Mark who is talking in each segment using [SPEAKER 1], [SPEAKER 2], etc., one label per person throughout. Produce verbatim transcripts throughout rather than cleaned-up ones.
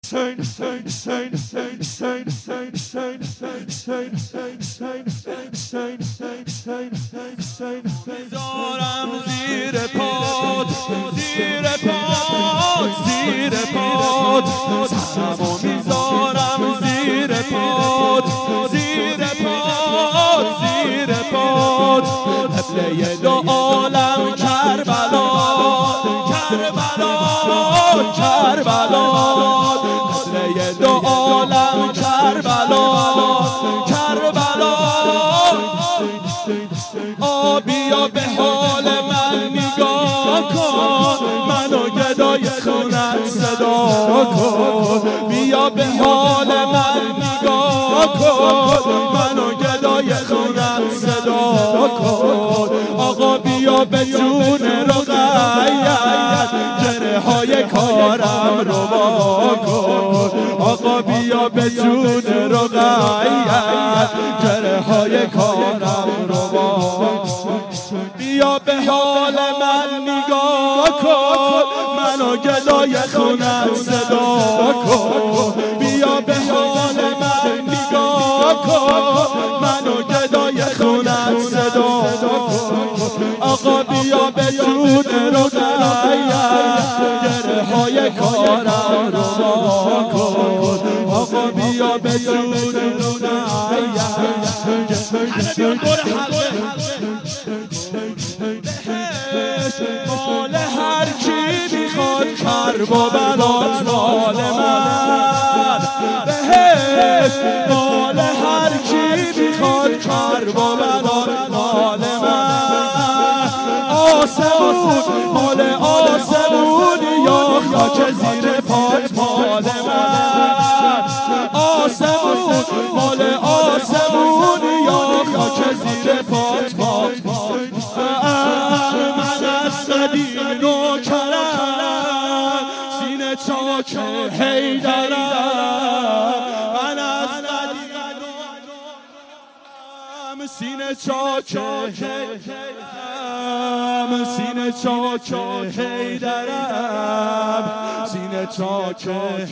[SPEAKER 1] میذارم زیر پات زیر پات زیر پات سرمو میذارم زیر پات زیر پات زیر پات قبله دو عالم کربلا کربلا کربلا قبله دو عالم کربلا کربلا بیا به حال من نگاه کن منو گدای خونت صدا کن بیا به حال من نگاه کن منو گدای خونت صدا کن آقا بیا به جون رقیت گره های کارم رو با کن آقا بیا به جون رقیت گره های کارم رو با بیا به حال من نگاه کن منو گدای خونت صدا کن بیا به حال من نگاه کن منو گدای خونت صدا کن آقا بیا به جون رقیت گره های کارم رو با کن آقا بیا به جون رقیت مال هر کی میخواد کرب و بلات مال من بهش مال هر کی میخواد کرب و بلات مال من آسمون مال آسمون یا خاک زیر پات مال من آسمون مال آسمون یا خاک زیر پات مال دینو کرم سینه چاک حیدرم من از قدیم سینه چاک حیدرم سینه چاک حیدرم سینه چاک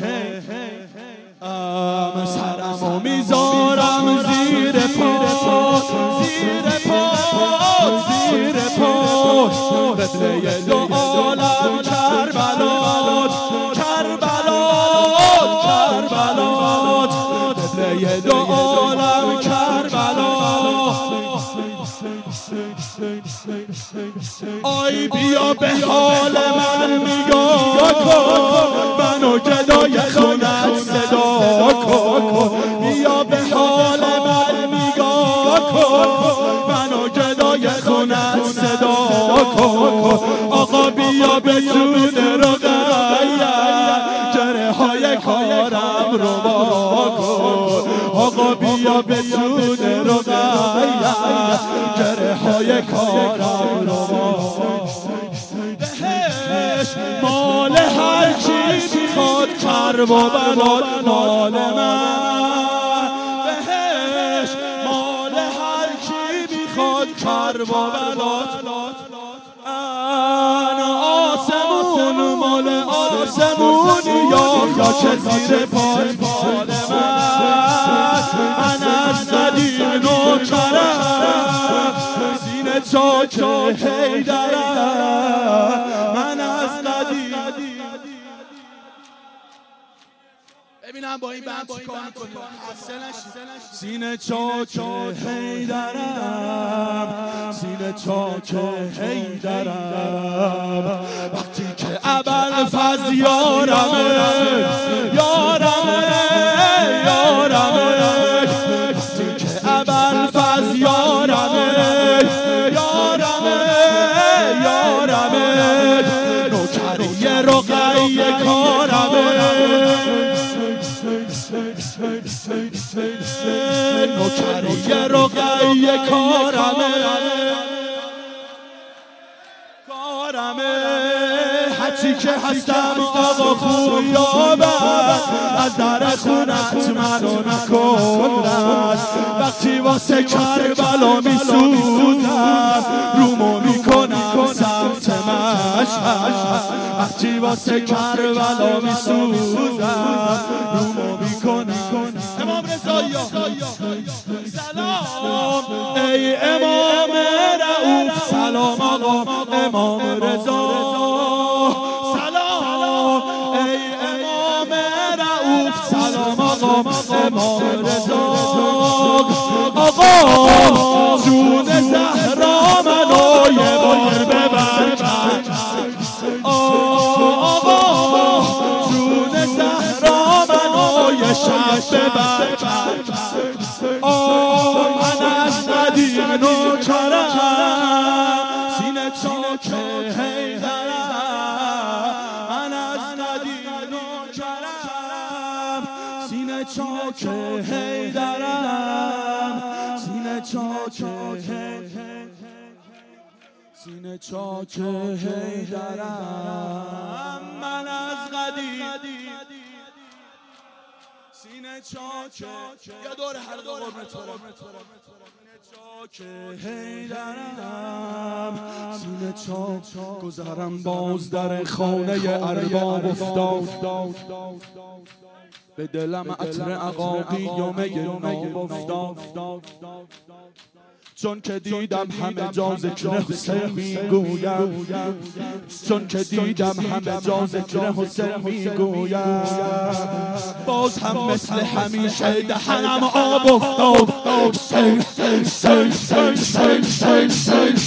[SPEAKER 1] حیدرم سرمو میذارم زیر پات زیر پات زیر پات قبله دو عالم کربلات کربلات کربلات قبله دو عالم کربلات آی بیا به حال من نگاه کن منو گدای خونت صدا کن بیا به حال من نگاه کن منو گدای خونت صدا کن آقا بیا به جون رقیت گره های کارم رو با کن آقا بیا به جون رقیت گره های کارم رو با بهش مال هر کی میخواد کرب و بلات مال من بهش مال هر کی میخواد کرب و بلات آسمون مال آسمون یا خاک زیر پات مال من من از قدیم نوکرم سینه چاک حیدرم من از قدیم ببینم با این بند چی کار میکنیم سینه چاک حیدرم سینه چاک حیدرم وقتی که ابوالفضل یارمه یارمه یارمه وقتی که ابوالفضل یارمه یارمه یارمه نوکری رقیه کارمه نوکری رقیه کارمه کارمه هرچی که هستم آقا خویابم از در خونت منو نکن وقتی واسه کربلا میسوزم رومو میکنم سمت مشهد وقتی واسه کربلا میسوزم رومو میکنم امام رضا سلام ای امام رؤوف سلام آقا امام رضا سلام ای امام رؤوف سلام آقا امام رضا آقا جون زهرا منو یه بار ببر آقا جون زهرا منو یه شب ببر من از ندیم نوکرم سینه چاک حیدرم من از ندیم نوکرم سینه چاک حیدرم سینه چاک سینه چاک حیدرم من از قدیم سینه چاک یا دور هر دور چاک حیدرم سینه چاک گذرم باز در خانه ارباب افتاد به دلم عطر عقاقی و می ناب افتاد چون که دیدم همه جا ذکر حسین میگویم چون که دیدم همه جا ذکر حسین میگویم باز هم مثل همیشه دهنم آب افتاد حسین حسین حسین حسین